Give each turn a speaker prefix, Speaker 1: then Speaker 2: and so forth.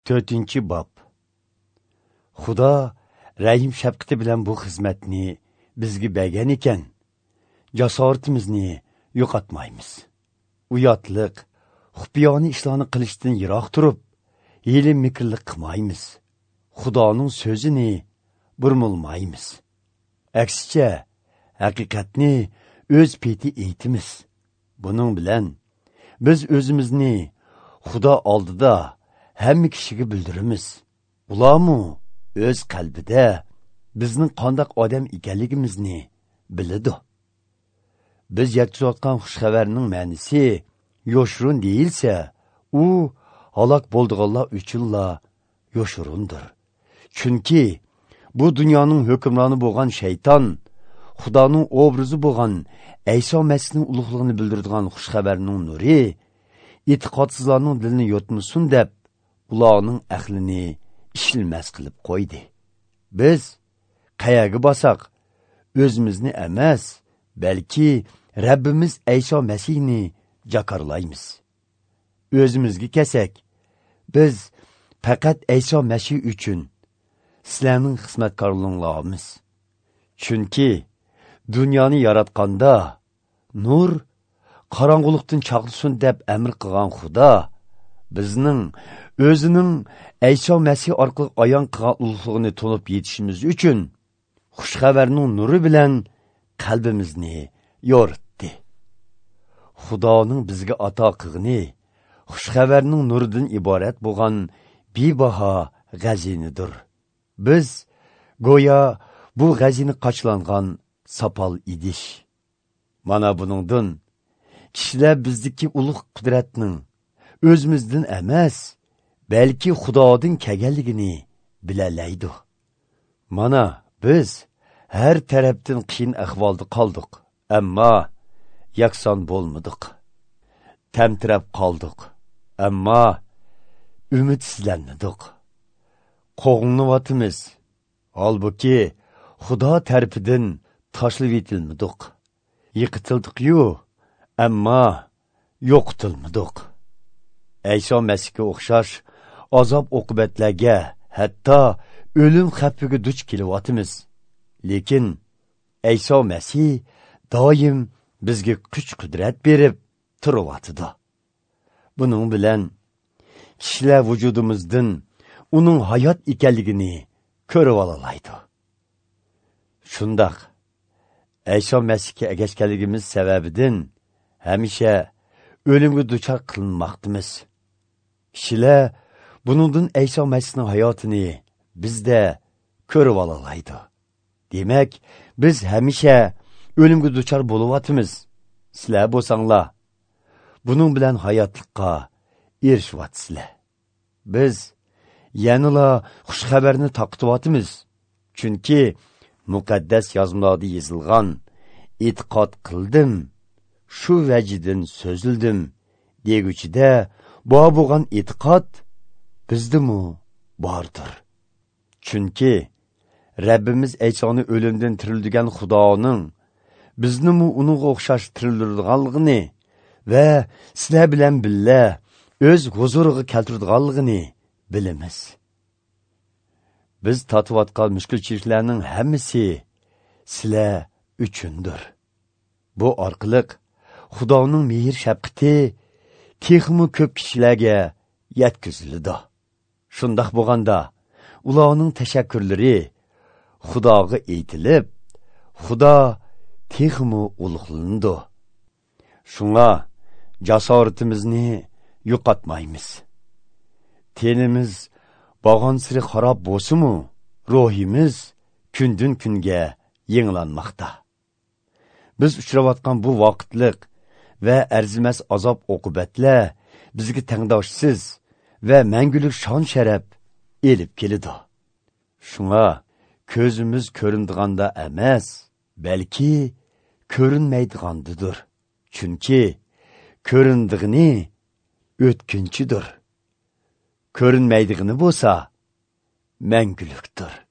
Speaker 1: 4. Bab. Xudo rahim shafqati bilan bu xizmatni bizga bergan ekan, jasoratimizni yo'qotmaymiz. Uyatliq, xufiyona ishlarni qilishdan yiroq turib, hiyla mikrlik qilmaymiz. Xudoning so'zini burmulmaymiz. Aksicha, haqiqatni o'z peti aytimiz. Buning bilan biz o'zimizni Xudo oldida hamma kishiga bildiramiz. Ularmu o'z qalbida bizning qanday odam ekanligimizni biladi. Biz yetkazayotgan xushxabarning ma'nosi yoshurun deyilsa, u halok bo'ldiganlar uchunla yoshurundir. Chunki bu dunyoning hukmroni bo'lgan shayton, Xudoning obrazi bo'lgan Ayso Masihning ulug'ligini bildiradigan xushxabarning nuri e'tiqodsizlarning dilini yotmasin deb ularning aqlini ishilmas qilib qo'ydi. Biz qayaga bosak, o'zimizni emas, balki Rabbimiz Ayso Masihni jakarlaymiz. O'zimizga kelsak, biz faqat Ayso Masih uchun sizlarning xizmatkorlaringiz. Chunki dunyoni yaratganda nur qorong'ulikdan chaqnasin deb amr qilgan Xudo bizning o'zining Ayso Masih orqali ayon qilgan ulug'ligini to'lib yetishimiz uchun xushxabarning nuri bilan qalbimizni yoritdi. Xudoning bizga ato qilgani xushxabarning nuridan iborat bo'lgan bebaho g'azinidir. Biz go'yo bu g'azini qochlangan sopol idish. Mana buningdan kishilar bizdagi ulug' qudratning o'zimizdan emas, balki Xudodan kelganligini bilalaydi. Mana biz har tarafdan qiyin ahvolda qoldik, ammo yakson bo'lmadik. Tamtirab qoldik, ammo umidsizlanmadik. Qo'g'inlayotimiz, holbuki Xudo tarafidan tashlab etilmadik. Yiqitildik-yu, ammo yo'qitilmadik. Ayso Masihga o'xshash azob oqibatlarga, hatto o'lim xavfiga duch kelyapmiz. Lekin Ayso Masih doim bizga kuch-qudrat berib turyapti. Buning bilan kishilar vujudimizdan uning hayot ekanligini ko'rib olalaydi. Shundaq, Ayso Masihga ergashganligimiz sababidan hamisha o'limga duchor qilinmoqdamiz. Kishilar buningdan Ayso Masihning hayotini bizda ko'rib olalaydi. Demak, biz hamisha o'limga duchor bo'lyapmiz. Sizlar bo'lsanglar, buning bilan hayotlikqa erishyapsizlar. Biz yanıla xushxabarni taqtibyapmiz. Chunki muqaddas yozmalarda yozilgan e'tiqod qildim, shu vajdan so'zildim deguchida bor bo'lgan e'tiqod bizdimi bordir. Chunki Rabbimiz Aysoni o'limdan tirildigan Xudoning biznimi uningga o'xshash tirildirganligini va sizlar bilan birga o'z huzuriga keltirganligini bilamiz. Biz tatiyotgan mushkulchiliklarning hammasi sizlar uchundir. Bu orqali Xudoning mehr shafqati texmi ko'p kishilarga yetkaziladi. Shundaq bo'lganda, ularning tashakkurlari Xudoga aytilib, Xudo texmi ulug'lanadi. Shunga jasoratimizni yo'qotmaymiz. Tenimiz bag'onsiri xarob bo'lsa-mu, ruhimiz kundan kunga yenglanmoqda. Biz uchrayotgan bu vaqtliq va arzimas azob oqibatlar bizga tangdoshsiz va mangulik shon sharaf elib keladi. Shunga ko'zimiz ko'rindiganda emas, balki ko'rinmaydigandidir. Chunki ko'rindigini o'tkinchidir. Ko'rinmaydigini bo'lsa, mangulikdir.